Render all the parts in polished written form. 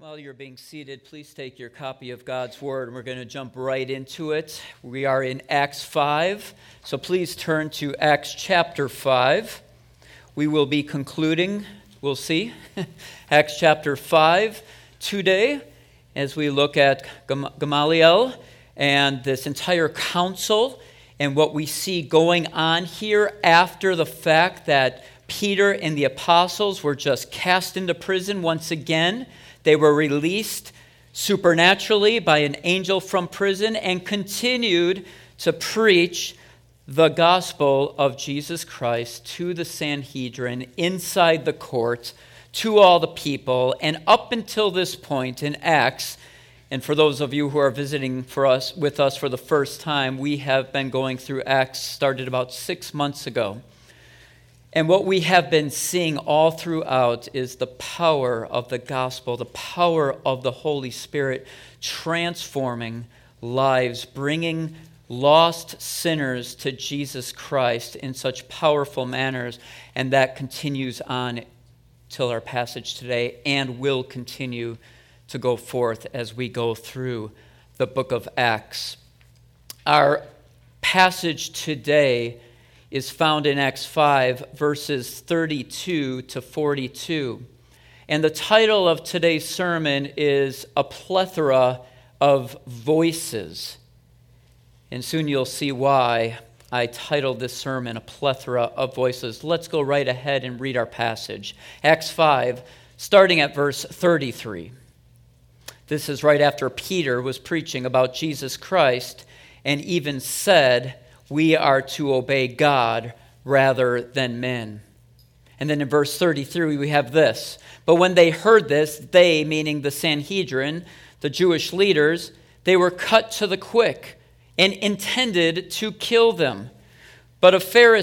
While you're being seated, please take your copy of God's Word, and we're going to jump right into it. We are in Acts 5, so please turn to Acts chapter 5. We will be concluding, we'll see, Acts chapter 5 today as we look at Gamaliel and this entire council and what we see going on here after the fact that Peter and the apostles were just cast into prison once again. They were released supernaturally by an angel from prison and continued to preach the gospel of Jesus Christ to the Sanhedrin inside the court, to all the people. And up until this point in Acts, and for those of you who are visiting with us for the first time, we have been going through Acts, started about 6 months ago. And what we have been seeing all throughout is the power of the gospel, the power of the Holy Spirit transforming lives, bringing lost sinners to Jesus Christ in such powerful manners. And that continues on till our passage today and will continue to go forth as we go through the book of Acts. Our passage today is found in Acts 5, verses 32 to 42. And the title of today's sermon is A Plethora of Voices. And soon you'll see why I titled this sermon, A Plethora of Voices. Let's go right ahead and read our passage. Acts 5, starting at verse 33. This is right after Peter was preaching about Jesus Christ and even said, we are to obey God rather than men. And then in verse 33, we have this. But when they heard this, they, meaning the Sanhedrin, the Jewish leaders, they were cut to the quick and intended to kill them. But a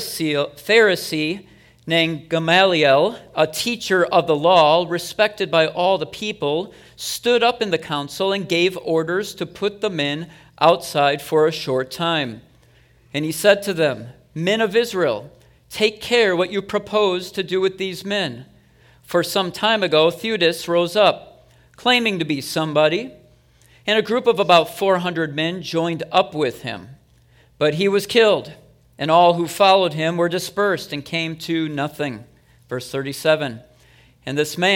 Pharisee named Gamaliel, a teacher of the law, respected by all the people, stood up in the council and gave orders to put the men outside for a short time. And he said to them, Men of Israel, take care what you propose to do with these men. For some time ago, Theudas rose up, claiming to be somebody, and a group of about 400 men joined up with him. But he was killed, and all who followed him were dispersed and came to nothing. Verse 37, and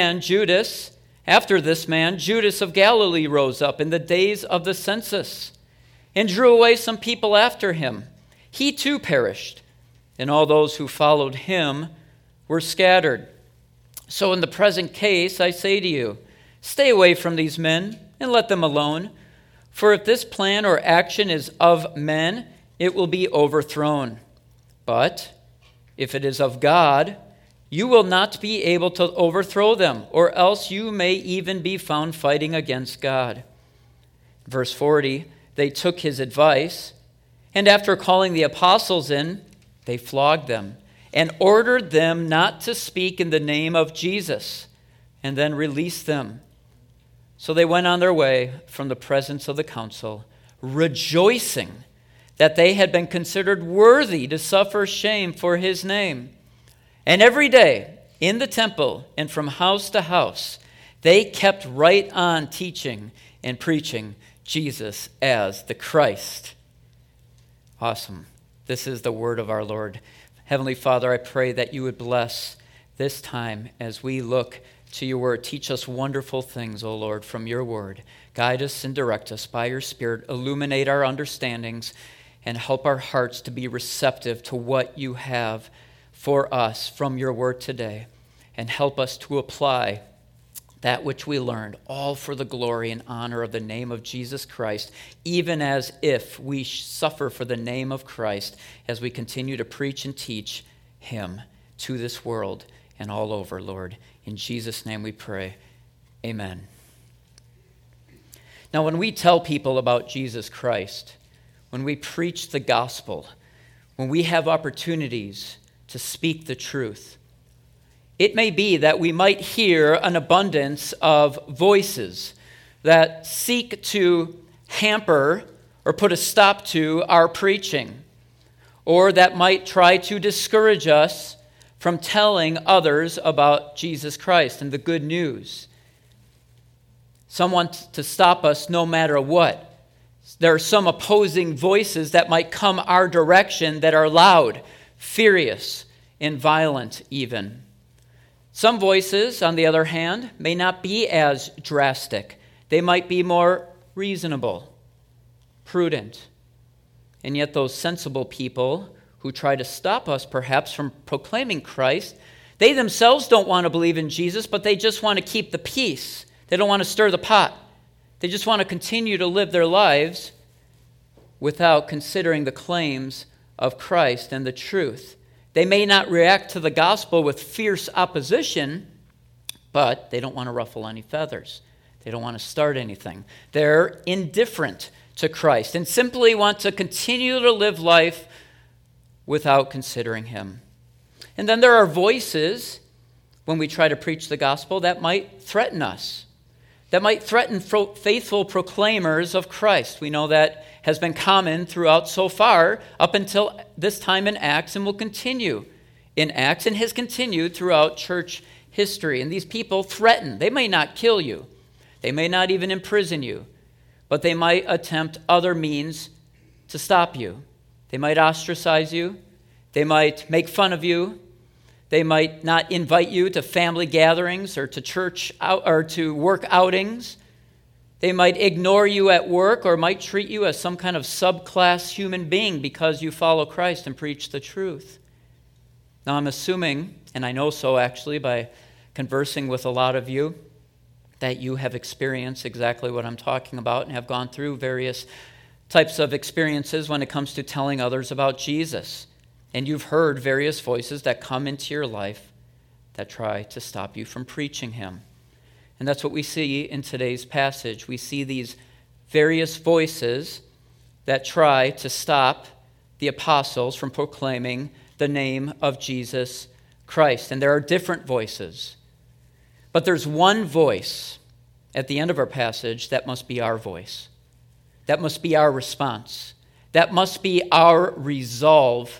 after this man, Judas of Galilee rose up in the days of the census and drew away some people after him. He too perished, and all those who followed him were scattered. So in the present case, I say to you, stay away from these men and let them alone. For if this plan or action is of men, it will be overthrown. But if it is of God, you will not be able to overthrow them, or else you may even be found fighting against God. Verse 40, they took his advice, and after calling the apostles in, they flogged them and ordered them not to speak in the name of Jesus, and then released them. So they went on their way from the presence of the council, rejoicing that they had been considered worthy to suffer shame for his name. And every day in the temple and from house to house, they kept right on teaching and preaching Jesus as the Christ. Awesome. This is the word of our Lord. Heavenly Father, I pray that you would bless this time as we look to your word. Teach us wonderful things, O Lord, from your word. Guide us and direct us by your Spirit. Illuminate our understandings and help our hearts to be receptive to what you have for us from your word today. And help us to apply that which we learned, all for the glory and honor of the name of Jesus Christ, even as if we suffer for the name of Christ as we continue to preach and teach him to this world and all over, Lord. In Jesus' name we pray. Amen. Now, when we tell people about Jesus Christ, when we preach the gospel, when we have opportunities to speak the truth, it may be that we might hear an abundance of voices that seek to hamper or put a stop to our preaching, or that might try to discourage us from telling others about Jesus Christ and the good news. Some want to stop us no matter what. There are some opposing voices that might come our direction that are loud, furious, and violent even. Some voices, on the other hand, may not be as drastic. They might be more reasonable, prudent. And yet those sensible people who try to stop us perhaps from proclaiming Christ, they themselves don't want to believe in Jesus, but they just want to keep the peace. They don't want to stir the pot. They just want to continue to live their lives without considering the claims of Christ and the truth. They may not react to the gospel with fierce opposition, but they don't want to ruffle any feathers. They don't want to start anything. They're indifferent to Christ and simply want to continue to live life without considering him. And then there are voices, when we try to preach the gospel, that might threaten us, that might threaten faithful proclaimers of Christ. We know that has been common throughout so far up until this time in Acts and will continue in Acts and has continued throughout church history. And these people threaten. They may not kill you. They may not even imprison you, but they might attempt other means to stop you. They might ostracize you. They might make fun of you. They might not invite you to family gatherings or to church or to work outings. They might ignore you at work or might treat you as some kind of subclass human being because you follow Christ and preach the truth. Now, I'm assuming, and I know so actually by conversing with a lot of you, that you have experienced exactly what I'm talking about and have gone through various types of experiences when it comes to telling others about Jesus. And you've heard various voices that come into your life that try to stop you from preaching him. And that's what we see in today's passage. We see these various voices that try to stop the apostles from proclaiming the name of Jesus Christ. And there are different voices. But there's one voice at the end of our passage that must be our voice. That must be our response. That must be our resolve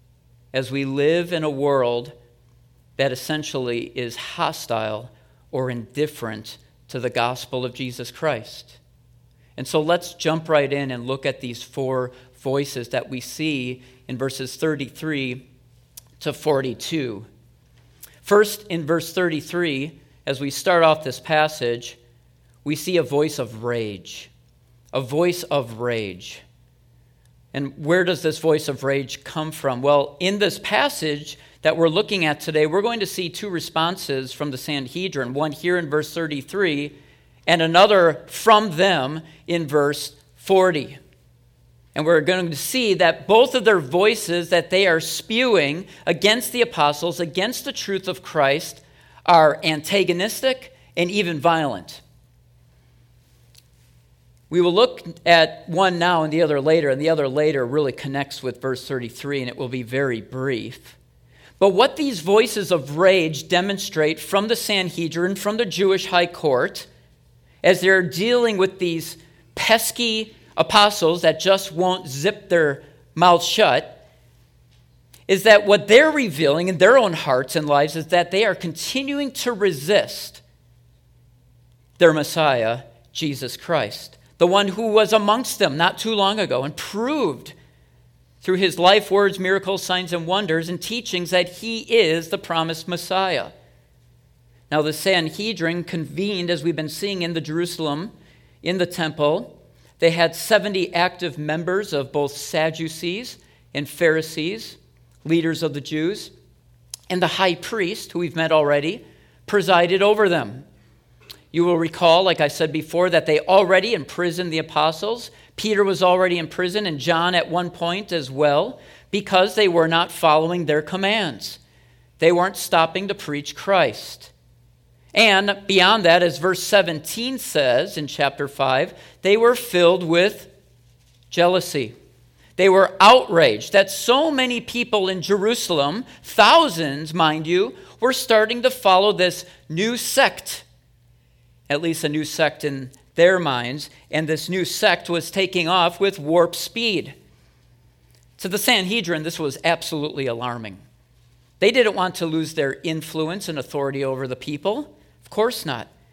as we live in a world that essentially is hostile or indifferent to the gospel of Jesus Christ. And so let's jump right in and look at these four voices that we see in verses 33 to 42. First, in verse 33, as we start off this passage, we see a voice of rage. A voice of rage. And where does this voice of rage come from? Well, in this passage that we're looking at today, we're going to see two responses from the Sanhedrin, one here in verse 33 and another from them in verse 40. And we're going to see that both of their voices that they are spewing against the apostles, against the truth of Christ, are antagonistic and even violent. We will look at one now and the other later really connects with verse 33, and it will be very brief. But what these voices of rage demonstrate from the Sanhedrin, from the Jewish high court, as they're dealing with these pesky apostles that just won't zip their mouths shut, is that what they're revealing in their own hearts and lives is that they are continuing to resist their Messiah, Jesus Christ, the one who was amongst them not too long ago and proved through his life, words, miracles, signs, and wonders and teachings that he is the promised Messiah. Now the Sanhedrin convened, as we've been seeing in the Jerusalem, in the temple. They had 70 active members of both Sadducees and Pharisees, leaders of the Jews, and the high priest, who we've met already, presided over them. You will recall, like I said before, that they already imprisoned the apostles. Peter was already in prison, and John at one point as well, because they were not following their commands. They weren't stopping to preach Christ. And beyond that, as verse 17 says in chapter 5, they were filled with jealousy. They were outraged that so many people in Jerusalem, thousands, mind you, were starting to follow this new sect, at least a new sect in their minds, and this new sect was taking off with warp speed. To the Sanhedrin, this was absolutely alarming. They didn't want to lose their influence and authority over the people. Of course not.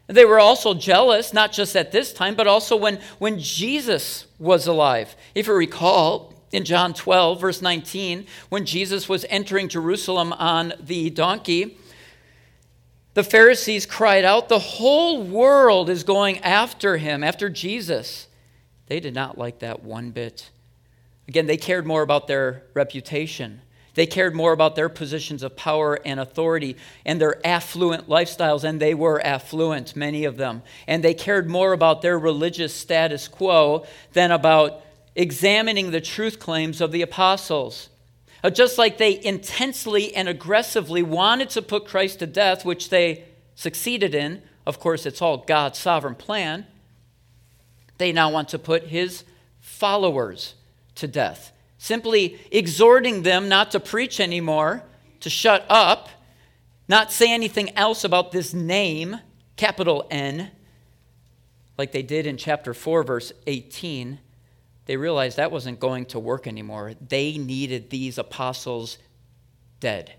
They were also jealous, not just at this time, but also when Jesus was alive. If you recall, in John 12, verse 19, when Jesus was entering Jerusalem on the donkey, the Pharisees cried out, "The whole world is going after him," after Jesus. They did not like that one bit. Again, they cared more about their reputation. They cared more about their positions of power and authority and their affluent lifestyles, and they were affluent, many of them. And they cared more about their religious status quo than about examining the truth claims of the apostles. Just like they intensely and aggressively wanted to put Christ to death, which they succeeded in, of course, it's all God's sovereign plan, they now want to put his followers to death, simply exhorting them not to preach anymore, to shut up, not say anything else about this name, capital N, like they did in chapter 4, verse 18. They realized that wasn't going to work anymore. They needed these apostles dead.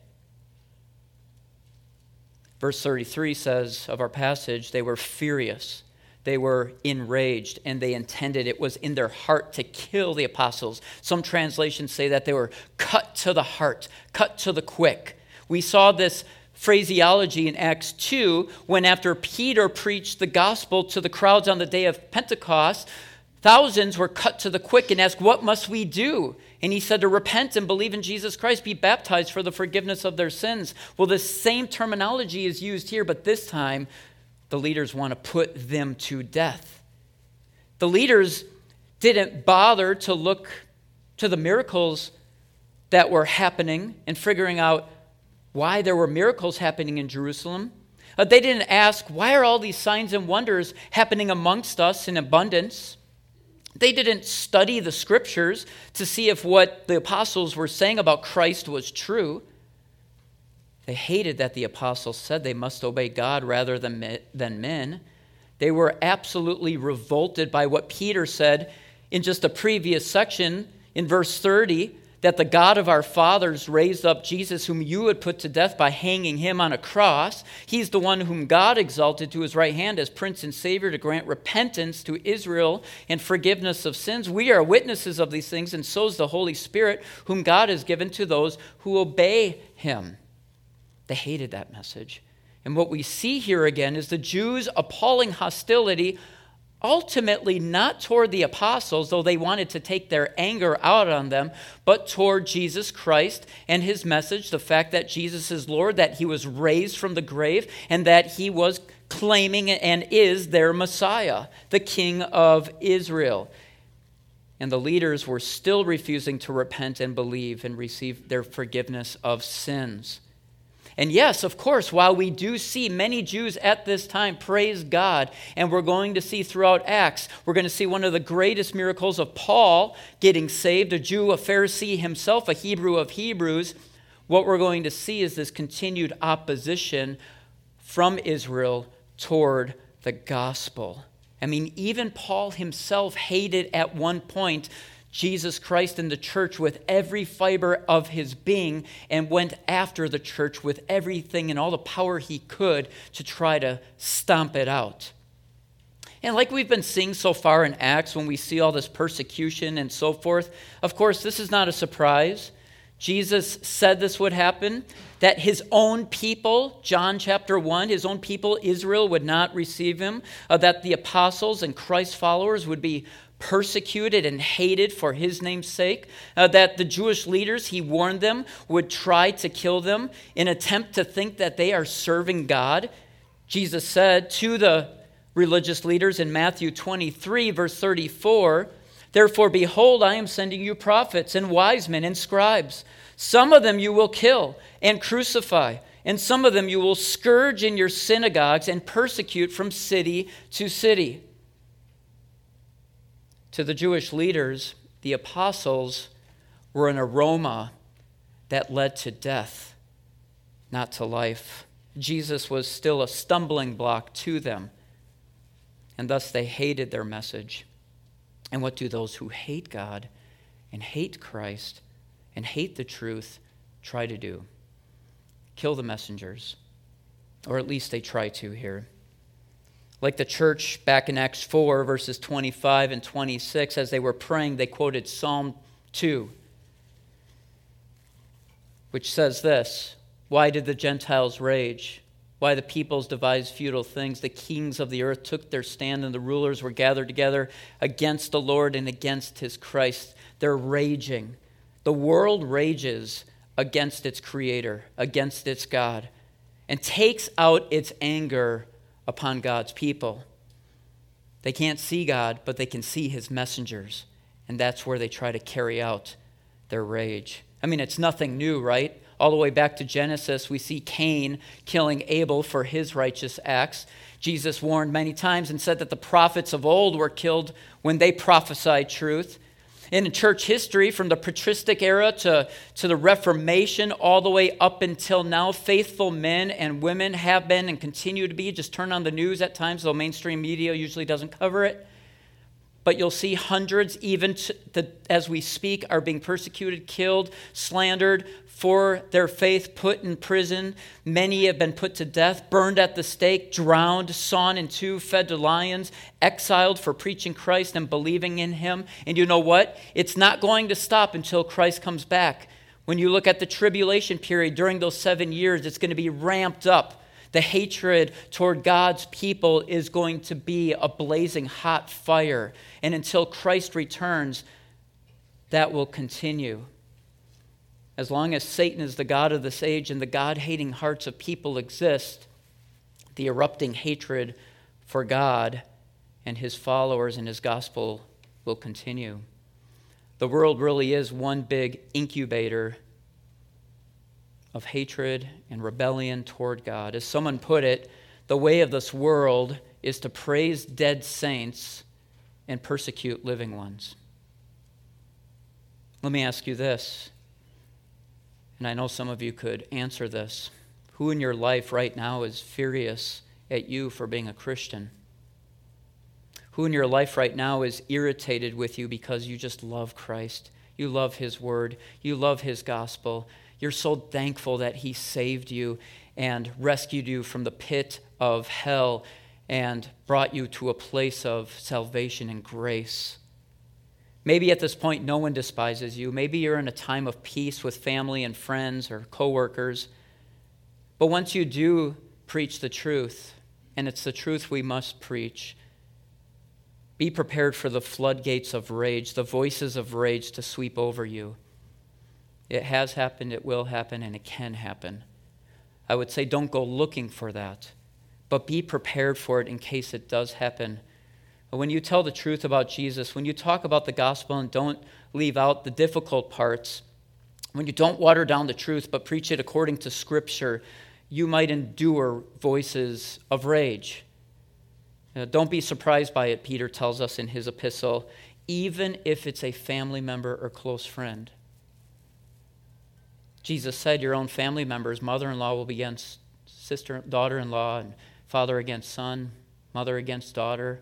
Verse 33 says of our passage, they were furious. They were enraged, and they intended, it was in their heart to kill the apostles. Some translations say that they were cut to the heart, cut to the quick. We saw this phraseology in Acts 2 when after Peter preached the gospel to the crowds on the day of Pentecost, thousands were cut to the quick and asked, "What must we do?" And he said to repent and believe in Jesus Christ, be baptized for the forgiveness of their sins. Well, the same terminology is used here, but this time the leaders want to put them to death. The leaders didn't bother to look to the miracles that were happening and figuring out why there were miracles happening in Jerusalem. They didn't ask, why are all these signs and wonders happening amongst us in abundance? They didn't study the scriptures to see if what the apostles were saying about Christ was true. They hated that the apostles said they must obey God rather than men. They were absolutely revolted by what Peter said in just a previous section in verse 30, that the God of our fathers raised up Jesus, whom you had put to death by hanging him on a cross. He's the one whom God exalted to his right hand as Prince and Savior to grant repentance to Israel and forgiveness of sins. We are witnesses of these things, and so is the Holy Spirit, whom God has given to those who obey him. They hated that message. And what we see here again is the Jews' appalling hostility, ultimately not toward the apostles, though they wanted to take their anger out on them, but toward Jesus Christ and his message, the fact that Jesus is Lord, that he was raised from the grave, and that he was claiming and is their Messiah, the King of Israel. And the leaders were still refusing to repent and believe and receive their forgiveness of sins. And yes, of course, while we do see many Jews at this time praise God, and we're going to see throughout Acts, we're going to see one of the greatest miracles of Paul getting saved, a Jew, a Pharisee himself, a Hebrew of Hebrews. What we're going to see is this continued opposition from Israel toward the gospel. I mean, even Paul himself hated at one point Jesus Christ and the church with every fiber of his being, and went after the church with everything and all the power he could to try to stomp it out. And like we've been seeing so far in Acts, when we see all this persecution and so forth, of course, this is not a surprise. Jesus said this would happen, that his own people, John chapter 1, his own people, Israel, would not receive him, that the apostles and Christ's followers would be persecuted and hated for his name's sake, that the Jewish leaders, he warned them, would try to kill them in an attempt to think that they are serving God. Jesus said to the religious leaders in Matthew 23, verse 34, "Therefore, behold, I am sending you prophets and wise men and scribes. Some of them you will kill and crucify, and some of them you will scourge in your synagogues and persecute from city to city." To the Jewish leaders, the apostles were an aroma that led to death, not to life. Jesus was still a stumbling block to them, and thus they hated their message. And what do those who hate God and hate Christ and hate the truth try to do? Kill the messengers, or at least they try to here. Like the church back in Acts 4, verses 25 and 26, as they were praying, they quoted Psalm 2, which says this: "Why did the Gentiles rage? Why the peoples devise futile things? The kings of the earth took their stand, and the rulers were gathered together against the Lord and against his Christ." They're raging. The world rages against its creator, against its God, and takes out its anger upon God's people. They can't see God, but they can see his messengers, and that's where they try to carry out their rage. I mean, it's nothing new, right? All the way back to Genesis, we see Cain killing Abel for his righteous acts. Jesus warned many times and said that the prophets of old were killed when they prophesied truth. And in church history, from the patristic era to the Reformation, all the way up until now, faithful men and women have been and continue to be. Just turn on the news at times, though mainstream media usually doesn't cover it. But you'll see hundreds, even as we speak, are being persecuted, killed, slandered for their faith, put in prison. Many have been put to death, burned at the stake, drowned, sawn in two, fed to lions, exiled for preaching Christ and believing in him. And you know what? It's not going to stop until Christ comes back. When you look at the tribulation period during those 7 years, it's going to be ramped up. The hatred toward God's people is going to be a blazing hot fire. And until Christ returns, that will continue. As long as Satan is the god of this age and the God-hating hearts of people exist, the erupting hatred for God and his followers and his gospel will continue. The world really is one big incubator of hatred and rebellion toward God. As someone put it, the way of this world is to praise dead saints and persecute living ones. Let me ask you this, and I know some of you could answer this. Who in your life right now is furious at you for being a Christian? Who in your life right now is irritated with you because you just love Christ? You love his word. You love his gospel. You're so thankful that he saved you and rescued you from the pit of hell and brought you to a place of salvation and grace. Maybe at this point no one despises you. Maybe you're in a time of peace with family and friends or coworkers. But once you do preach the truth, and it's the truth we must preach, be prepared for the floodgates of rage, the voices of rage to sweep over you. It has happened, it will happen, and it can happen. I would say don't go looking for that, but be prepared for it in case it does happen. When you tell the truth about Jesus, when you talk about the gospel and don't leave out the difficult parts, when you don't water down the truth but preach it according to Scripture, you might endure voices of rage. Don't be surprised by it, Peter tells us in his epistle, even if it's a family member or close friend. Jesus said your own family members, mother-in-law will be against sister, daughter-in-law, and father against son, mother against daughter.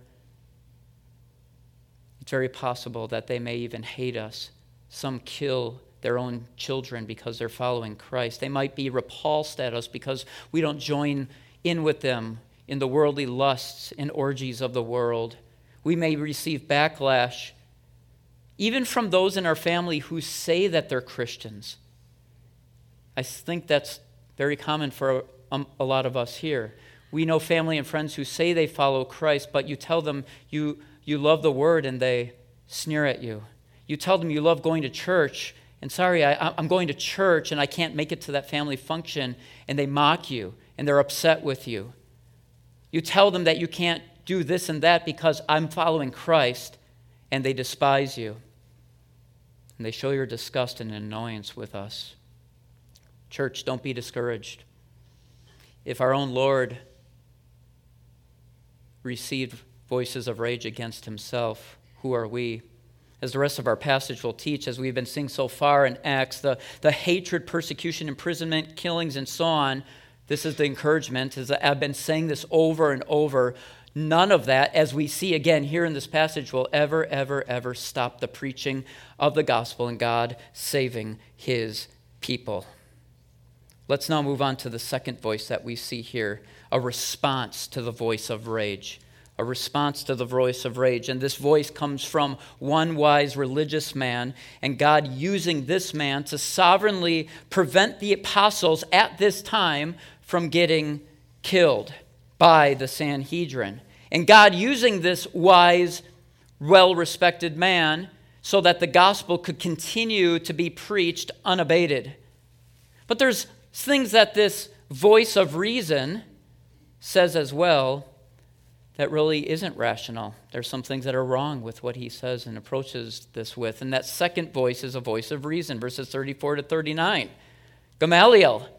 It's very possible that they may even hate us. Some kill their own children because they're following Christ. They might be repulsed at us because we don't join in with them in the worldly lusts and orgies of the world. We may receive backlash, even from those in our family who say that they're Christians. I think that's very common for a lot of us here. We know family and friends who say they follow Christ, but you tell them you love the word and they sneer at you. You tell them you love going to church, and sorry, I'm going to church and I can't make it to that family function, and they mock you and they're upset with you. You tell them that you can't do this and that because I'm following Christ, and they despise you. And they show your disgust and annoyance with us. Church, don't be discouraged. If our own Lord received voices of rage against himself, who are we? As the rest of our passage will teach, as we've been seeing so far in Acts, the hatred, persecution, imprisonment, killings, and so on, this is the encouragement, as I've been saying this over and over, none of that, as we see again here in this passage, will ever stop the preaching of the gospel and God saving his people. Let's now move on to the second voice that we see here, a response to the voice of rage. a response to the voice of rage. And this voice comes from one wise religious man, and God using this man to sovereignly prevent the apostles at this time from getting killed by the Sanhedrin. And God using this wise, well-respected man so that the gospel could continue to be preached unabated. But there's things that this voice of reason says as well that really isn't rational. There's some things that are wrong with what he says and approaches this with. And that second voice is a voice of reason, verses 34 to 39. Gamaliel.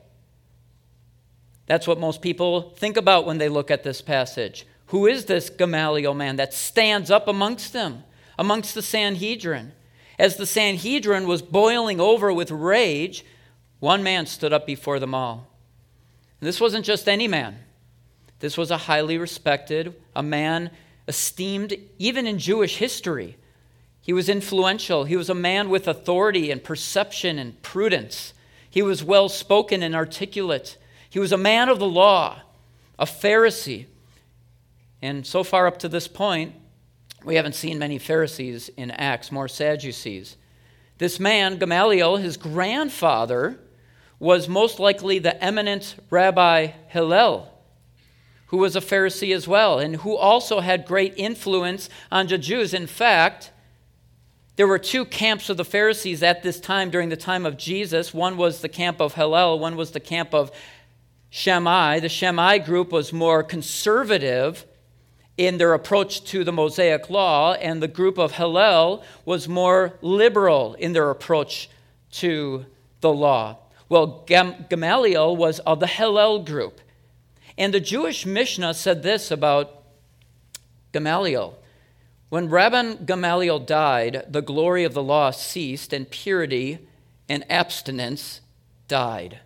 That's what most people think about when they look at this passage. Who is this Gamaliel man that stands up amongst them, amongst the Sanhedrin? As the Sanhedrin was boiling over with rage, one man stood up before them all. And this wasn't just any man. This was a highly respected, a man esteemed even in Jewish history. He was influential. He was a man with authority and perception and prudence. He was well-spoken and articulate. He was a man of the law, a Pharisee. And so far up to this point, we haven't seen many Pharisees in Acts, more Sadducees. This man, Gamaliel, his grandfather, was most likely the eminent Rabbi Hillel, who was a Pharisee as well, and who also had great influence on the Jews. In fact, there were two camps of the Pharisees at this time during the time of Jesus. One was the camp of Hillel, one was the camp of Shammai. The Shammai group was more conservative in their approach to the Mosaic law, and the group of Hillel was more liberal in their approach to the law. Well, Gamaliel was of the Hillel group. And the Jewish Mishnah said this about Gamaliel. When Rabbi Gamaliel died, the glory of the law ceased, and purity and abstinence died.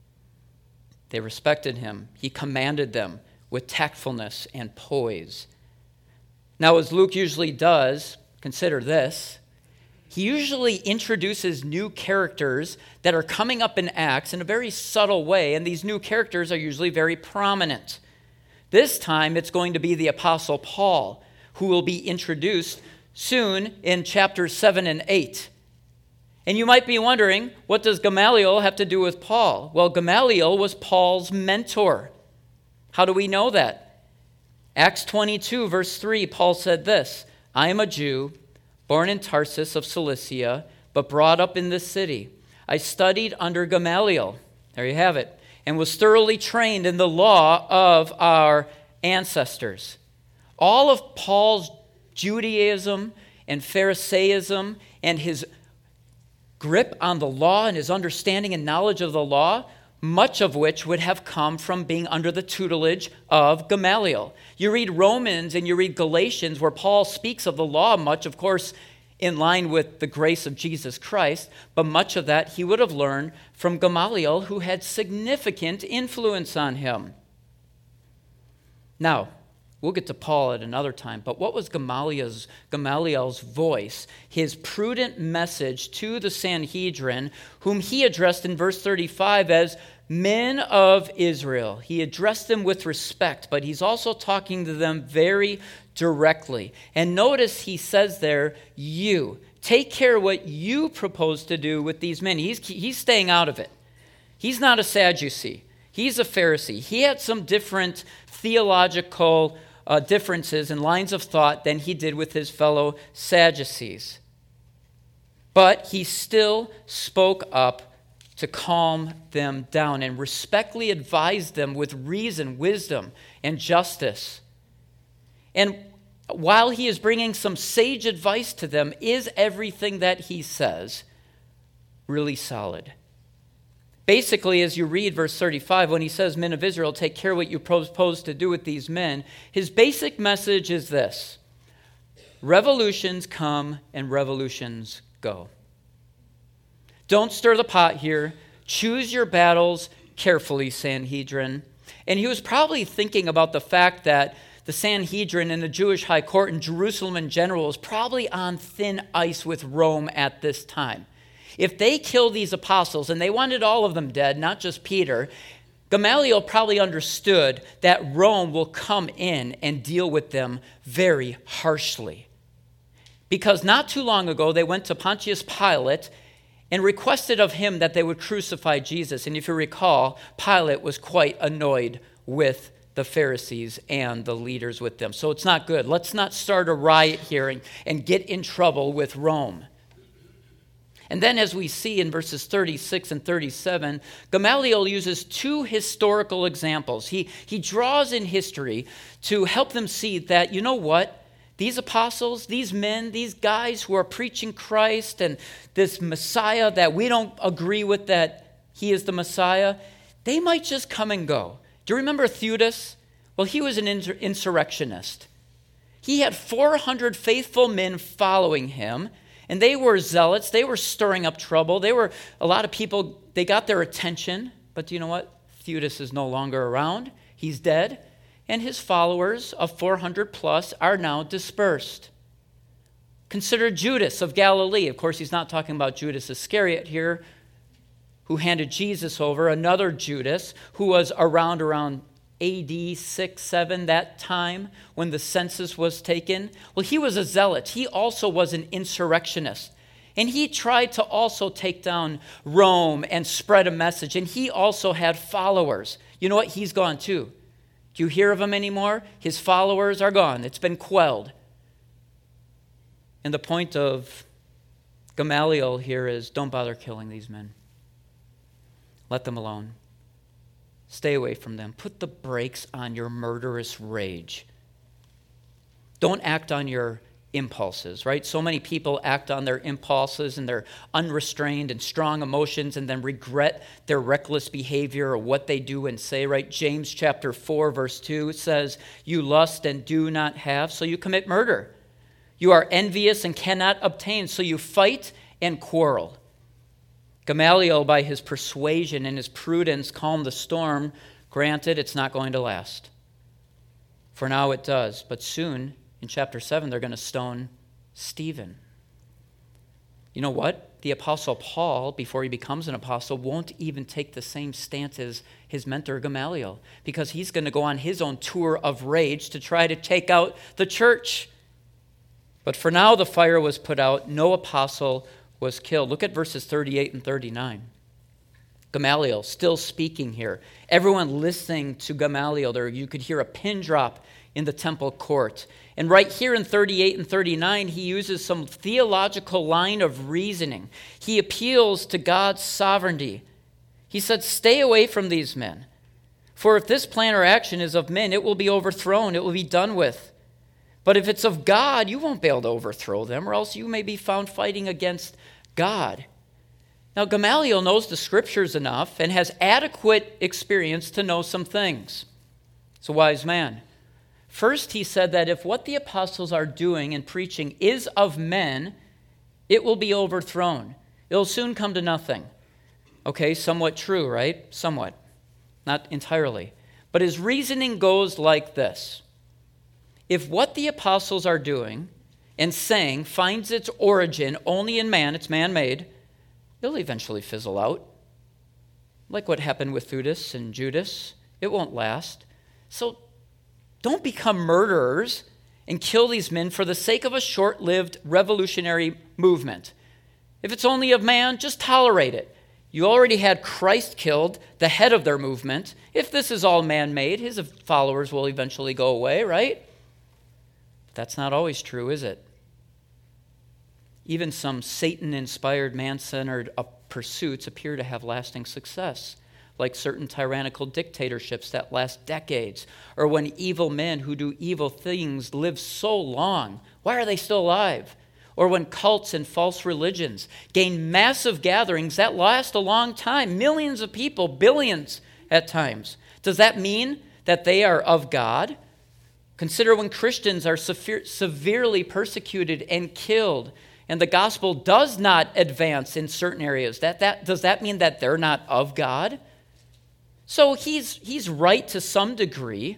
They respected him. He commanded them with tactfulness and poise. Now, as Luke usually does, consider this. He usually introduces new characters that are coming up in Acts in a very subtle way, and these new characters are usually very prominent. This time, it's going to be the Apostle Paul, who will be introduced soon in chapters 7 and 8. And you might be wondering, what does Gamaliel have to do with Paul? Well, Gamaliel was Paul's mentor. How do we know that? Acts 22, verse 3, Paul said this, I am a Jew, born in Tarsus of Cilicia, but brought up in this city. I studied under Gamaliel, there you have it, and was thoroughly trained in the law of our ancestors. All of Paul's Judaism and Pharisaism and his grip on the law and his understanding and knowledge of the law, much of which would have come from being under the tutelage of Gamaliel. You read Romans and you read Galatians where Paul speaks of the law much, of course, in line with the grace of Jesus Christ, but much of that he would have learned from Gamaliel, who had significant influence on him. Now, we'll get to Paul at another time, but what was Gamaliel's voice, his prudent message to the Sanhedrin, whom he addressed in verse 35 as men of Israel? He addressed them with respect, but he's also talking to them very directly. And notice he says there, you. Take care what you propose to do with these men. He's staying out of it. He's not a Sadducee. He's a Pharisee. He had some different theological differences and lines of thought than he did with his fellow Sadducees. But he still spoke up to calm them down and respectfully advised them with reason, wisdom, and justice. And while he is bringing some sage advice to them, is everything that he says really solid? Basically, as you read verse 35, when he says, men of Israel, take care what you propose to do with these men, his basic message is this: revolutions come and revolutions go. Don't stir the pot here. Choose your battles carefully, Sanhedrin. And he was probably thinking about the fact that the Sanhedrin and the Jewish high court in Jerusalem in general was probably on thin ice with Rome at this time. If they killed these apostles, and they wanted all of them dead, not just Peter, Gamaliel probably understood that Rome will come in and deal with them very harshly. Because not too long ago, they went to Pontius Pilate and requested of him that they would crucify Jesus. And if you recall, Pilate was quite annoyed with the Pharisees and the leaders with them. So it's not good. Let's not start a riot here and get in trouble with Rome. And then as we see in verses 36 and 37, Gamaliel uses two historical examples. He draws in history to help them see that, you know what? These apostles, these men, these guys who are preaching Christ and this Messiah that we don't agree with that he is the Messiah, they might just come and go. Do you remember Theudas? Well, he was an insurrectionist. He had 400 faithful men following him, and they were zealots. They were stirring up trouble. A lot of people, they got their attention. But do you know what? Theudas is no longer around. He's dead. And his followers of 400 plus are now dispersed. Consider Judas of Galilee. Of course, he's not talking about Judas Iscariot here, who handed Jesus over. Another Judas who was around AD 6, 7, that time when the census was taken. Well, he was a zealot. He also was an insurrectionist. And he tried to also take down Rome and spread a message. And he also had followers. You know what? He's gone too. Do you hear of him anymore? His followers are gone. It's been quelled. And the point of Gamaliel here is don't bother killing these men. Let them alone. Stay away from them. Put the brakes on your murderous rage. Don't act on your impulses, right? So many people act on their impulses and their unrestrained and strong emotions and then regret their reckless behavior or what they do and say, right? James chapter 4, verse 2 says, you lust and do not have, so you commit murder. You are envious and cannot obtain, so you fight and quarrel. Gamaliel, by his persuasion and his prudence, calmed the storm. Granted, it's not going to last. For now it does. But soon, in chapter 7, they're going to stone Stephen. You know what? The Apostle Paul, before he becomes an apostle, won't even take the same stance as his mentor Gamaliel, because he's going to go on his own tour of rage to try to take out the church. But for now, the fire was put out. No apostle was killed. Look at verses 38 and 39. Gamaliel still speaking here. Everyone listening to Gamaliel there. You could hear a pin drop in the temple court. And right here in 38 and 39, he uses some theological line of reasoning. He appeals to God's sovereignty. He said, stay away from these men. For if this plan or action is of men, it will be overthrown. It will be done with. But if it's of God, you won't be able to overthrow them, or else you may be found fighting against God. Now, Gamaliel knows the scriptures enough and has adequate experience to know some things. He's a wise man. First, he said that if what the apostles are doing and preaching is of men, it will be overthrown. It'll soon come to nothing. Okay, somewhat true, right? Somewhat. Not entirely. But his reasoning goes like this. If what the apostles are doing and saying finds its origin only in man, it's man-made, it'll eventually fizzle out. Like what happened with Theudas and Judas. It won't last. So don't become murderers and kill these men for the sake of a short-lived revolutionary movement. If it's only of man, just tolerate it. You already had Christ killed, the head of their movement. If this is all man-made, his followers will eventually go away, right? That's not always true, is it? Even some Satan-inspired, man-centered pursuits appear to have lasting success, like certain tyrannical dictatorships that last decades, or when evil men who do evil things live so long. Why are they still alive? Or when cults and false religions gain massive gatherings that last a long time, millions of people, billions at times. Does that mean that they are of God? Consider when Christians are severely persecuted and killed, and the gospel does not advance in certain areas. Does that mean that they're not of God? So he's right to some degree,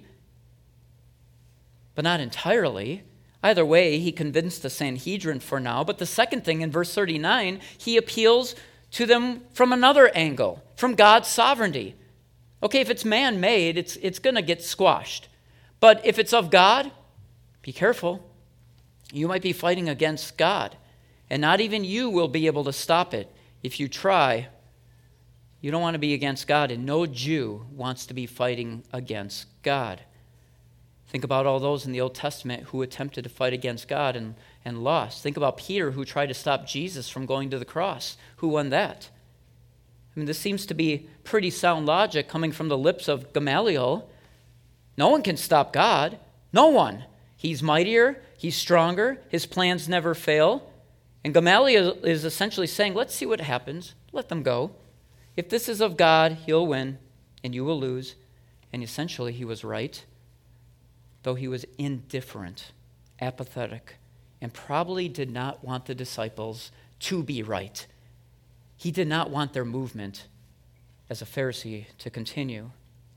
but not entirely. Either way, he convinced the Sanhedrin for now. But the second thing, in verse 39, he appeals to them from another angle, from God's sovereignty. Okay, if it's man-made, it's going to get squashed. But if it's of God, be careful. You might be fighting against God, and not even you will be able to stop it. If you try, you don't want to be against God, and no Jew wants to be fighting against God. Think about all those in the Old Testament who attempted to fight against God and lost. Think about Peter, who tried to stop Jesus from going to the cross. Who won that? I mean, this seems to be pretty sound logic coming from the lips of Gamaliel. No one can stop God. No one. He's mightier. He's stronger. His plans never fail. And Gamaliel is essentially saying, let's see what happens. Let them go. If this is of God, he'll win and you will lose. And essentially, he was right, though he was indifferent, apathetic, and probably did not want the disciples to be right. He did not want their movement as a Pharisee to continue.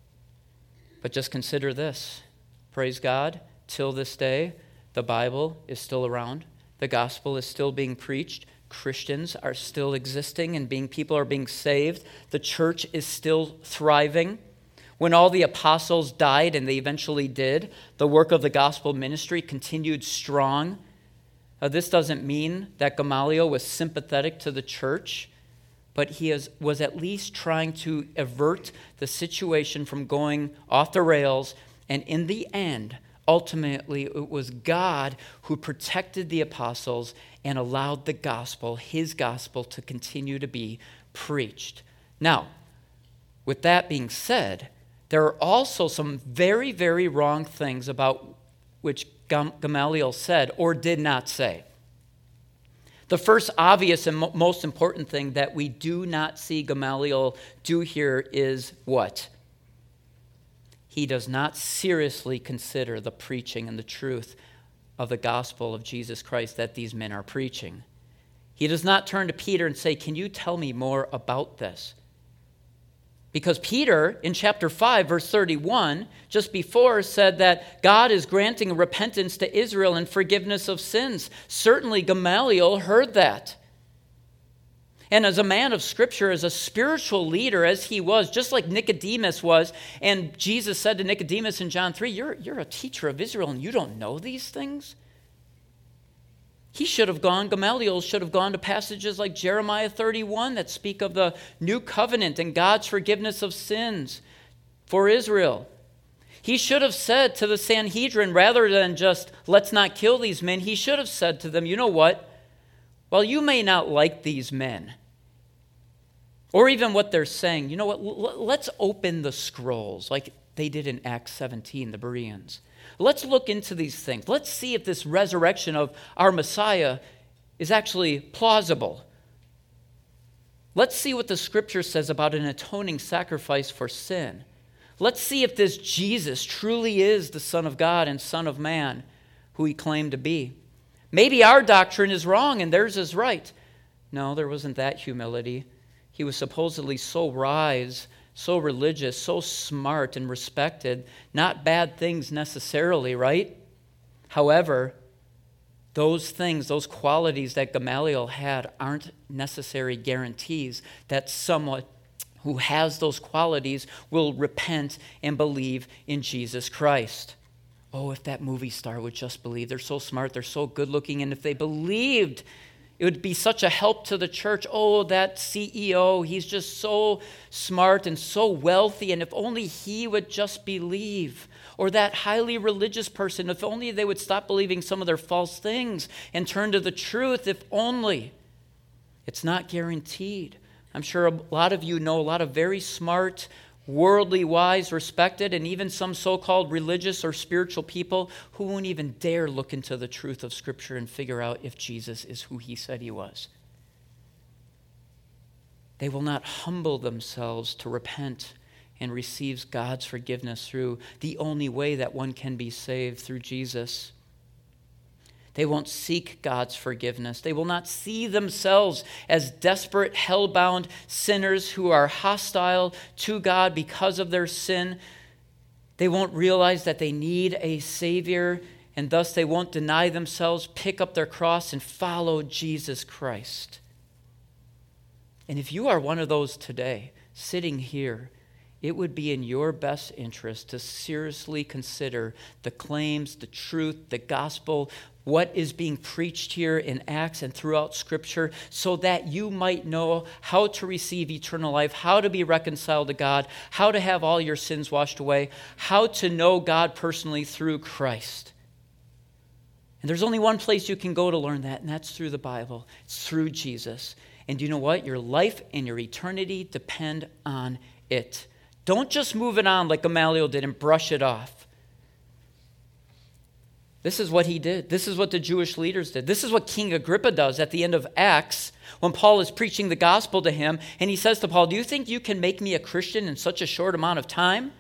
But just consider this. Praise God, till this day, the Bible is still around. The gospel is still being preached. Christians are still existing and people are being saved. The church is still thriving. When all the apostles died, and they eventually did, the work of the gospel ministry continued strong. This doesn't mean that Gamaliel was sympathetic to the church, but he was at least trying to avert the situation from going off the rails. And in the end, ultimately, it was God who protected the apostles and allowed the gospel, his gospel, to continue to be preached. Now, with that being said, there are also some very, very wrong things about which Gamaliel said or did not say. The first obvious and most important thing that we do not see Gamaliel do here is what? He does not seriously consider the preaching and the truth of the gospel of Jesus Christ that these men are preaching. He does not turn to Peter and say, can you tell me more about this? Because Peter, in chapter 5, verse 31, just before, said that God is granting repentance to Israel and forgiveness of sins. Certainly Gamaliel heard that. And as a man of Scripture, as a spiritual leader, as he was, just like Nicodemus was, and Jesus said to Nicodemus in John 3, you're a teacher of Israel and you don't know these things? Gamaliel should have gone to passages like Jeremiah 31 that speak of the new covenant and God's forgiveness of sins for Israel. He should have said to the Sanhedrin, rather than just, let's not kill these men, he should have said to them, you know what? While you may not like these men, or even what they're saying, you know what? Let's open the scrolls like they did in Acts 17, the Bereans. Let's look into these things. Let's see if this resurrection of our Messiah is actually plausible. Let's see what the Scripture says about an atoning sacrifice for sin. Let's see if this Jesus truly is the Son of God and Son of Man who he claimed to be. Maybe our doctrine is wrong and theirs is right. No, there wasn't that humility. He was supposedly so wise, so religious, so smart and respected. Not bad things necessarily, right? However, those things, those qualities that Gamaliel had aren't necessary guarantees that someone who has those qualities will repent and believe in Jesus Christ. Oh, if that movie star would just believe. They're so smart, they're so good looking, and if they believed, it would be such a help to the church. Oh, that CEO, he's just so smart and so wealthy, and if only he would just believe. Or that highly religious person, if only they would stop believing some of their false things and turn to the truth, if only. It's not guaranteed. I'm sure a lot of you know a lot of very smart, worldly wise, respected, and even some so-called religious or spiritual people who won't even dare look into the truth of Scripture and figure out if Jesus is who he said he was. They will not humble themselves to repent and receive God's forgiveness through the only way that one can be saved, through Jesus. They won't seek God's forgiveness. They will not see themselves as desperate, hell-bound sinners who are hostile to God because of their sin. They won't realize that they need a Savior, and thus they won't deny themselves, pick up their cross, and follow Jesus Christ. And if you are one of those today, sitting here, it would be in your best interest to seriously consider the claims, the truth, the gospel, what is being preached here in Acts and throughout Scripture, so that you might know how to receive eternal life, how to be reconciled to God, how to have all your sins washed away, how to know God personally through Christ. And there's only one place you can go to learn that, and that's through the Bible. It's through Jesus. And you know what? Your life and your eternity depend on it. Don't just move it on like Gamaliel did and brush it off. This is what he did. This is what the Jewish leaders did. This is what King Agrippa does at the end of Acts when Paul is preaching the gospel to him. And he says to Paul, do you think you can make me a Christian in such a short amount of time?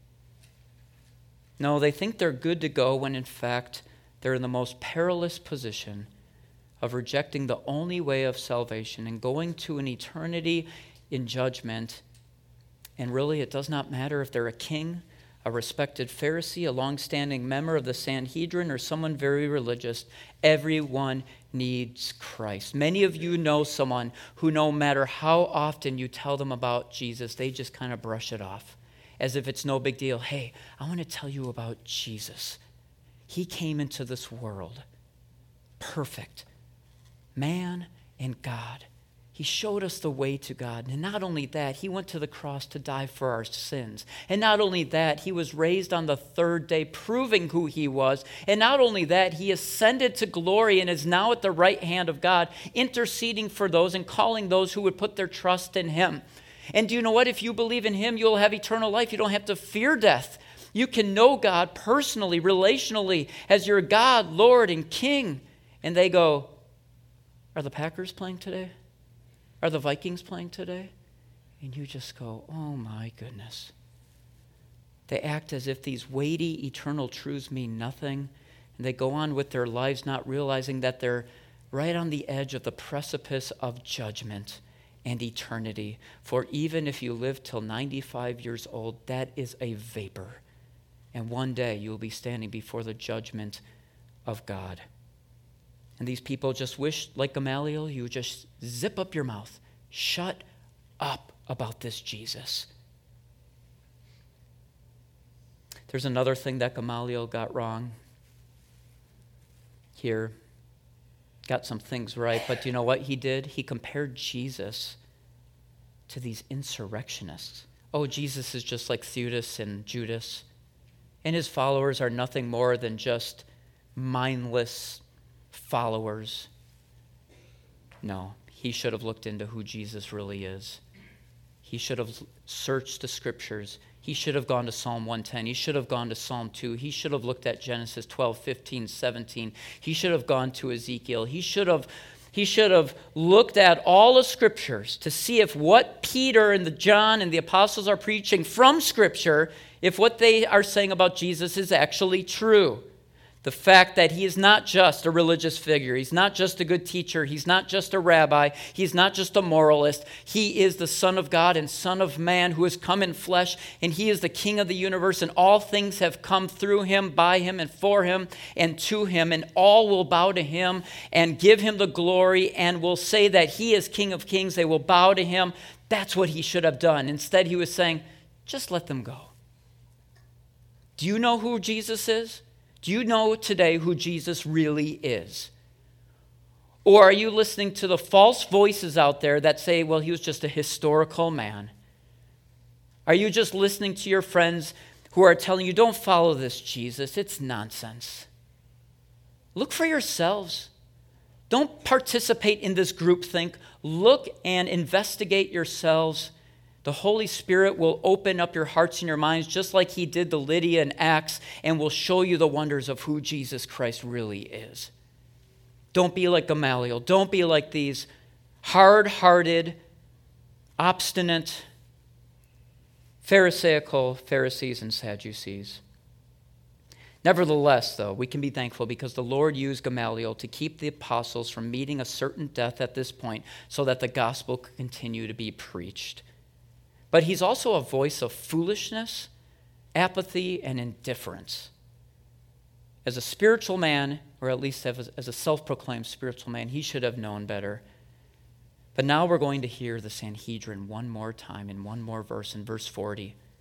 No, they think they're good to go when in fact they're in the most perilous position of rejecting the only way of salvation and going to an eternity in judgment. And really, it does not matter if they're a king, a respected Pharisee, a long-standing member of the Sanhedrin, or someone very religious. Everyone needs Christ. Many of you know someone who, no matter how often you tell them about Jesus, they just kind of brush it off as if it's no big deal. Hey, I want to tell you about Jesus. He came into this world perfect, man and God. He showed us the way to God. And not only that, he went to the cross to die for our sins. And not only that, he was raised on the third day, proving who he was. And not only that, he ascended to glory and is now at the right hand of God, interceding for those and calling those who would put their trust in him. And do you know what? If you believe in him, you'll have eternal life. You don't have to fear death. You can know God personally, relationally, as your God, Lord, and King. And they go, are the Packers playing today? Are the Vikings playing today? And you just go, oh my goodness. They act as if these weighty, eternal truths mean nothing. And they go on with their lives not realizing that they're right on the edge of the precipice of judgment and eternity. For even if you live till 95 years old, that is a vapor. And one day you will be standing before the judgment of God. And these people just wish, like Gamaliel, you would just zip up your mouth. Shut up about this Jesus. There's another thing that Gamaliel got wrong here. Got some things right, but do you know what he did? He compared Jesus to these insurrectionists. Oh, Jesus is just like Theudas and Judas, and his followers are nothing more than just mindless followers. No, he should have looked into who Jesus really is. He should have searched the scriptures. He should have gone to Psalm 110. He should have gone to Psalm 2. He should have looked at Genesis 12, 15, 17. He should have gone to Ezekiel. He should have looked at all the scriptures to see if what Peter and John and the apostles are preaching from scripture, if what they are saying about Jesus is actually true. The fact that he is not just a religious figure. He's not just a good teacher. He's not just a rabbi. He's not just a moralist. He is the Son of God and Son of Man who has come in flesh, and he is the King of the universe, and all things have come through him, by him, and for him, and to him, and all will bow to him and give him the glory and will say that he is King of kings. They will bow to him. That's what he should have done. Instead, he was saying, just let them go. Do you know who Jesus is? Do you know today who Jesus really is? Or are you listening to the false voices out there that say, well, he was just a historical man? Are you just listening to your friends who are telling you, don't follow this Jesus, it's nonsense? Look for yourselves. Don't participate in this groupthink. Look and investigate yourselves. The Holy Spirit will open up your hearts and your minds just like he did to Lydia in Acts and will show you the wonders of who Jesus Christ really is. Don't be like Gamaliel. Don't be like these hard-hearted, obstinate, Pharisaical Pharisees and Sadducees. Nevertheless, though, we can be thankful because the Lord used Gamaliel to keep the apostles from meeting a certain death at this point so that the gospel could continue to be preached. But he's also a voice of foolishness, apathy, and indifference. As a spiritual man, or at least as a self-proclaimed spiritual man, he should have known better. But now we're going to hear the Sanhedrin one more time in one more verse, in verse 40.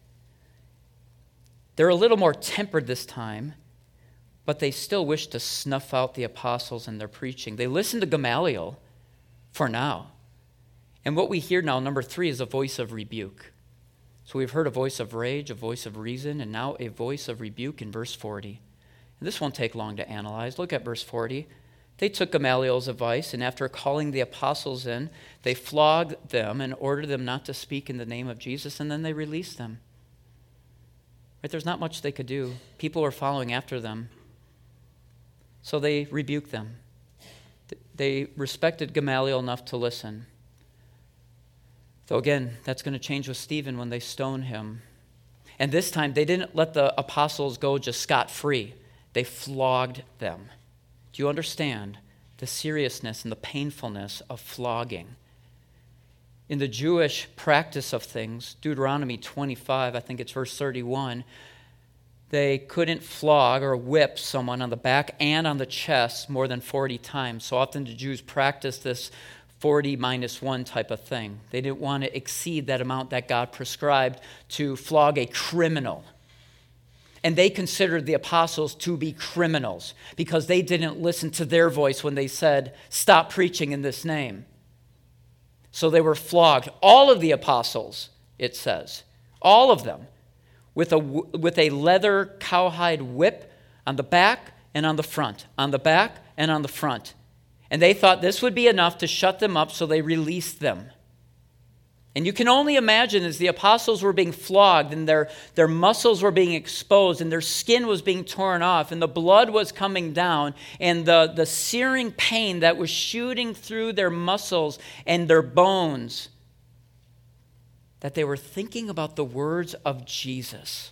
They're a little more tempered this time, but they still wish to snuff out the apostles and their preaching. They listen to Gamaliel for now. And what we hear now, number 3, is a voice of rebuke. So we've heard a voice of rage, a voice of reason, and now a voice of rebuke in verse 40. And this won't take long to analyze. Look at verse 40. They took Gamaliel's advice, and after calling the apostles in, they flogged them and ordered them not to speak in the name of Jesus, and then they released them. Right? There's not much they could do. People were following after them. So they rebuked them. They respected Gamaliel enough to listen. Though again, that's going to change with Stephen when they stone him. And this time, they didn't let the apostles go just scot-free. They flogged them. Do you understand the seriousness and the painfulness of flogging? In the Jewish practice of things, Deuteronomy 25, I think it's verse 31, they couldn't flog or whip someone on the back and on the chest more than 40 times. So often the Jews practiced this 40 minus 1 type of thing. They didn't want to exceed that amount that God prescribed to flog a criminal. And they considered the apostles to be criminals because they didn't listen to their voice when they said, "Stop preaching in this name." So they were flogged. All of the apostles, it says, all of them, with a leather cowhide whip on the back and on the front, on the back and on the front. And they thought this would be enough to shut them up, so they released them. And you can only imagine as the apostles were being flogged and their muscles were being exposed and their skin was being torn off and the blood was coming down and the searing pain that was shooting through their muscles and their bones, that they were thinking about the words of Jesus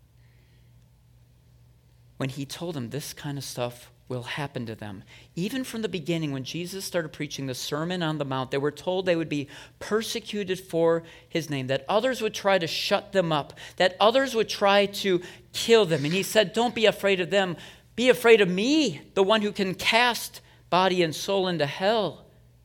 when he told them this kind of stuff will happen to them. Even from the beginning, when Jesus started preaching the Sermon on the Mount, they were told they would be persecuted for his name, that others would try to shut them up, that others would try to kill them. And he said, don't be afraid of them. Be afraid of me, the one who can cast body and soul into hell.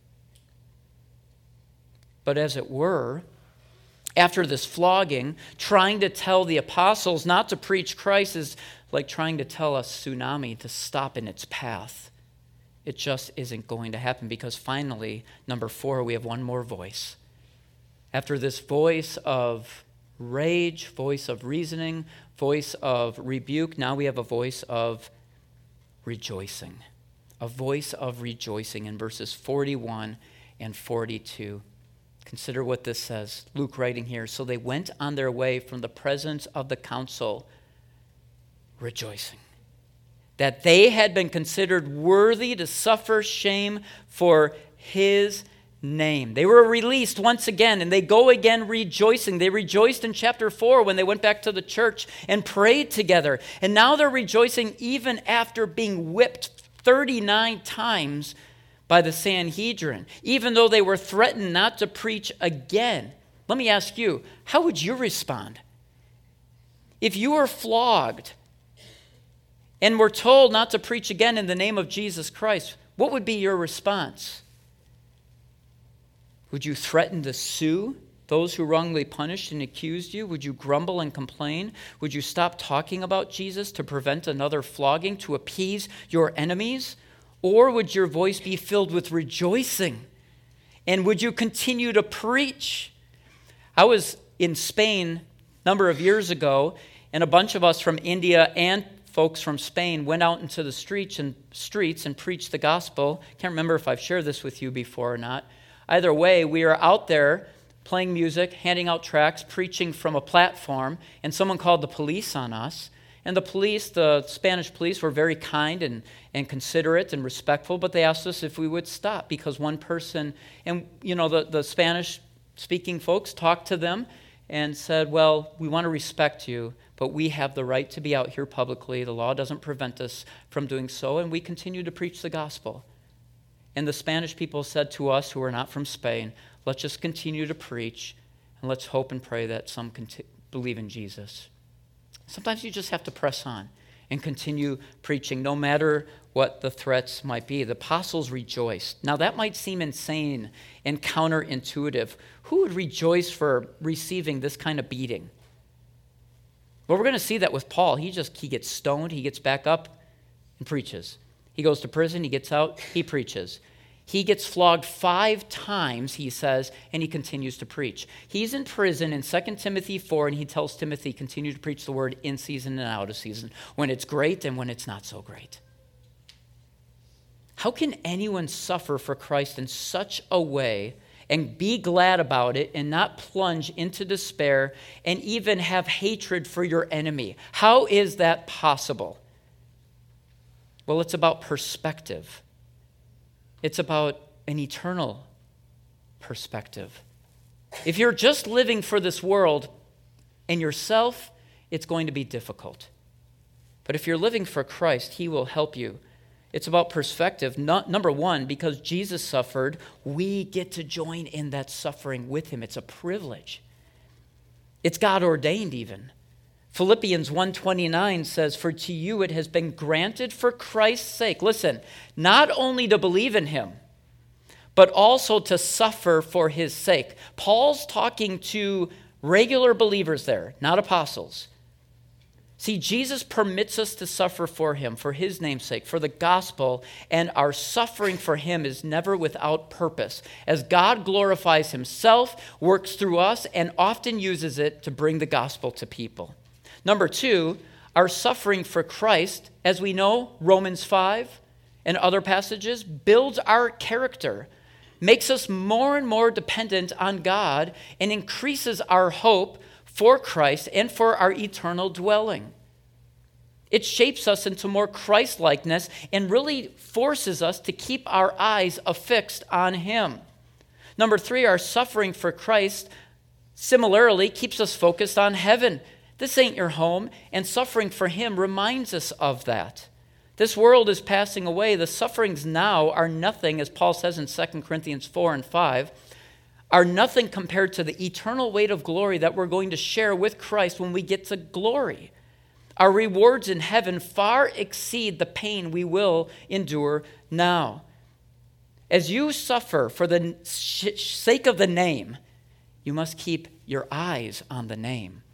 But as it were, after this flogging, trying to tell the apostles not to preach Christ is like trying to tell a tsunami to stop in its path. It just isn't going to happen because finally, number 4, we have one more voice. After this voice of rage, voice of reasoning, voice of rebuke, now we have a voice of rejoicing. A voice of rejoicing in verses 41 and 42. Consider what this says. Luke writing here. So they went on their way from the presence of the council, rejoicing that they had been considered worthy to suffer shame for his name. They were released once again, and they go again rejoicing. They rejoiced in chapter 4 when they went back to the church and prayed together. And now they're rejoicing even after being whipped 39 times by the Sanhedrin, even though they were threatened not to preach again. Let me ask you, how would you respond? If you were flogged and were told not to preach again in the name of Jesus Christ, what would be your response? Would you threaten to sue those who wrongly punished and accused you? Would you grumble and complain? Would you stop talking about Jesus to prevent another flogging, to appease your enemies? Or would your voice be filled with rejoicing? And would you continue to preach? I was in Spain a number of years ago, and a bunch of us from India and folks from Spain went out into the streets and preached the gospel. Can't remember if I've shared this with you before or not. Either way, we are out there playing music, handing out tracts, preaching from a platform, and someone called the police on us. And the Spanish police were very kind and considerate and respectful, but they asked us if we would stop because one person, and the Spanish-speaking folks talked to them and said, well, we want to respect you, but we have the right to be out here publicly. The law doesn't prevent us from doing so, and we continue to preach the gospel. And the Spanish people said to us who are not from Spain, let's just continue to preach, and let's hope and pray that some believe in Jesus. Sometimes you just have to press on and continue preaching, no matter what the threats might be. The apostles rejoiced. Now, that might seem insane and counterintuitive. Who would rejoice for receiving this kind of beating? Well, we're going to see that with Paul. He gets stoned, he gets back up and preaches. He goes to prison, he gets out, he preaches. He gets flogged 5 times, he says, and he continues to preach. He's in prison in 2 Timothy 4, and he tells Timothy, continue to preach the word in season and out of season, when it's great and when it's not so great. How can anyone suffer for Christ in such a way and be glad about it and not plunge into despair and even have hatred for your enemy? How is that possible? Well, it's about perspective. It's about an eternal perspective. If you're just living for this world and yourself, it's going to be difficult. But if you're living for Christ, he will help you. It's about perspective. Number one, because Jesus suffered, we get to join in that suffering with him. It's a privilege. It's God ordained even. Philippians 1:29 says, for to you it has been granted for Christ's sake, listen, not only to believe in him, but also to suffer for his sake. Paul's talking to regular believers there, not apostles. See, Jesus permits us to suffer for him, for his name's sake, for the gospel, and our suffering for him is never without purpose, as God glorifies himself, works through us, and often uses it to bring the gospel to people. Number two, our suffering for Christ, as we know, Romans 5 and other passages, builds our character, makes us more and more dependent on God, and increases our hope for Christ and for our eternal dwelling. It shapes us into more Christ-likeness and really forces us to keep our eyes affixed on him. Number three, our suffering for Christ similarly keeps us focused on heaven. This ain't your home, and suffering for him reminds us of that. This world is passing away. The sufferings now are nothing, as Paul says in 2 Corinthians 4 and 5, are nothing compared to the eternal weight of glory that we're going to share with Christ when we get to glory. Our rewards in heaven far exceed the pain we will endure now. As you suffer for the sake of the name, you must keep your eyes on the name.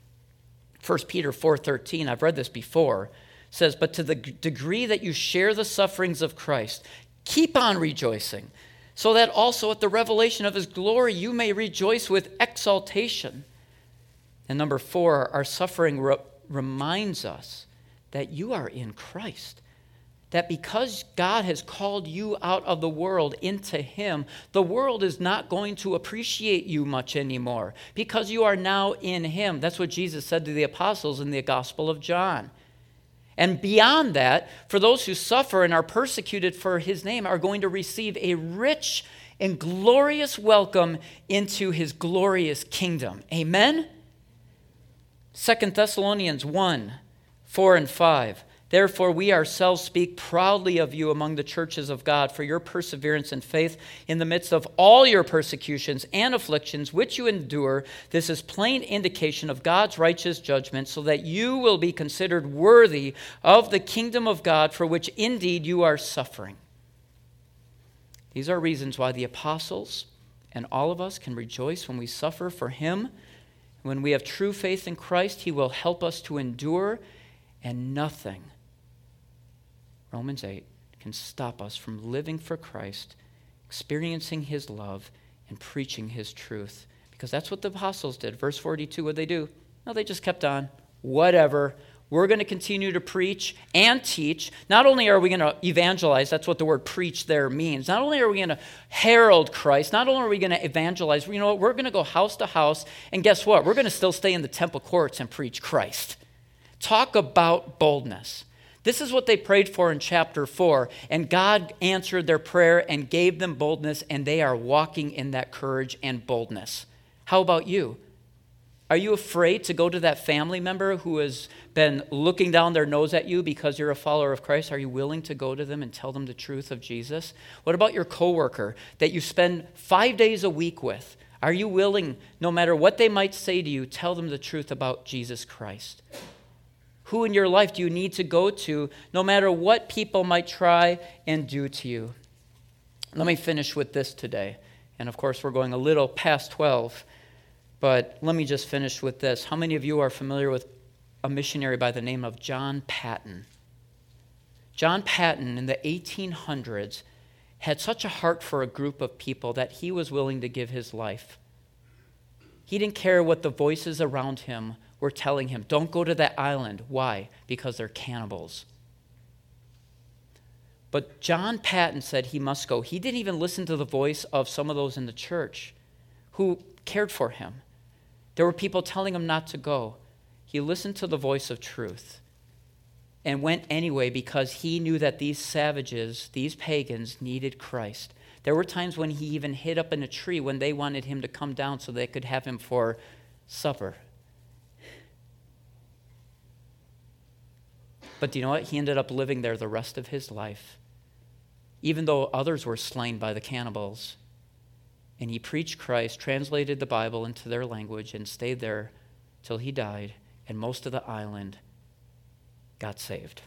1 Peter 4:13, I've read this before, says, but to the degree that you share the sufferings of Christ, keep on rejoicing, so that also at the revelation of his glory you may rejoice with exaltation. And number 4, our suffering reminds us that you are in Christ. That because God has called you out of the world into him, the world is not going to appreciate you much anymore because you are now in him. That's what Jesus said to the apostles in the Gospel of John. And beyond that, for those who suffer and are persecuted for his name are going to receive a rich and glorious welcome into his glorious kingdom. Amen? 2 Thessalonians 1, 4 and 5. Therefore, we ourselves speak proudly of you among the churches of God for your perseverance and faith in the midst of all your persecutions and afflictions which you endure. This is plain indication of God's righteous judgment, so that you will be considered worthy of the kingdom of God for which indeed you are suffering. These are reasons why the apostles and all of us can rejoice when we suffer for him. When we have true faith in Christ, he will help us to endure, and nothing, Romans 8, can stop us from living for Christ, experiencing his love, and preaching his truth. Because that's what the apostles did. Verse 42, what did they do? No, they just kept on. Whatever. We're going to continue to preach and teach. Not only are we going to evangelize, that's what the word preach there means. Not only are we going to herald Christ, not only are we going to evangelize, you know what? We're going to go house to house, and guess what? We're going to still stay in the temple courts and preach Christ. Talk about boldness. This is what they prayed for in chapter 4, and God answered their prayer and gave them boldness, and they are walking in that courage and boldness. How about you? Are you afraid to go to that family member who has been looking down their nose at you because you're a follower of Christ? Are you willing to go to them and tell them the truth of Jesus? What about your coworker that you spend 5 days a week with? Are you willing, no matter what they might say to you, tell them the truth about Jesus Christ? Who in your life do you need to go to, no matter what people might try and do to you? Let me finish with this today. And of course, we're going a little past 12, but let me just finish with this. How many of you are familiar with a missionary by the name of John Paton. John Paton in the 1800s had such a heart for a group of people that he was willing to give his life. He didn't care what the voices around him were telling him. Don't go to that island. Why? Because they're cannibals. But John Paton said he must go. He didn't even listen to the voice of some of those in the church who cared for him. There were people telling him not to go. He listened to the voice of truth and went anyway because he knew that these savages, these pagans, needed Christ. There were times when he even hid up in a tree when they wanted him to come down so they could have him for supper. But do you know what? He ended up living there the rest of his life, even though others were slain by the cannibals. And he preached Christ, translated the Bible into their language, and stayed there till he died, and most of the island got saved.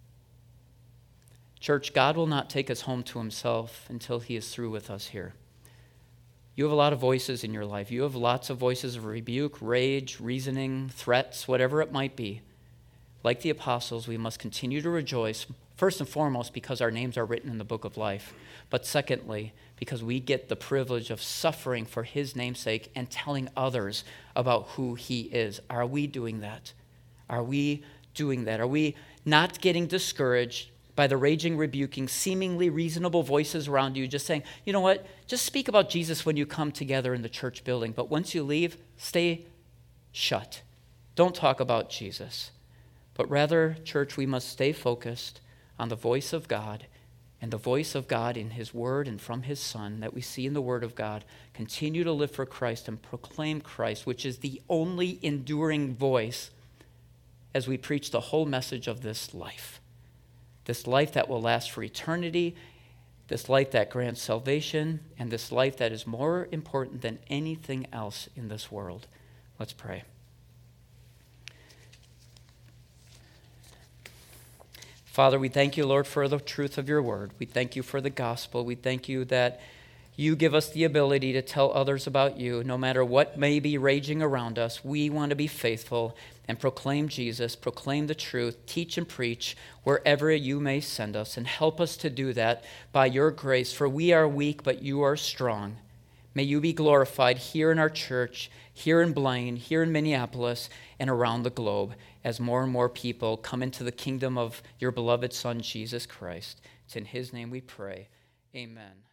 Church, God will not take us home to himself until he is through with us here. You have a lot of voices in your life. You have lots of voices of rebuke, rage, reasoning, threats, whatever it might be. Like the apostles, we must continue to rejoice, first and foremost, because our names are written in the book of life. But secondly, because we get the privilege of suffering for his namesake and telling others about who he is. Are we doing that? Are we doing that? Are we not getting discouraged by the raging, rebuking, seemingly reasonable voices around you, just saying, you know what, just speak about Jesus when you come together in the church building, but once you leave, stay shut. Don't talk about Jesus. But rather, church, we must stay focused on the voice of God, and the voice of God in his word and from his Son that we see in the word of God. Continue to live for Christ and proclaim Christ, which is the only enduring voice as we preach the whole message of this life that will last for eternity, this life that grants salvation, and this life that is more important than anything else in this world. Let's pray. Father, we thank you, Lord, for the truth of your word. We thank you for the gospel. We thank you that you give us the ability to tell others about you. No matter what may be raging around us, we want to be faithful and proclaim Jesus, proclaim the truth, teach and preach wherever you may send us, and help us to do that by your grace, for we are weak, but you are strong. May you be glorified here in our church, here in Blaine, here in Minneapolis, and around the globe as more and more people come into the kingdom of your beloved Son, Jesus Christ. It's in his name we pray. Amen.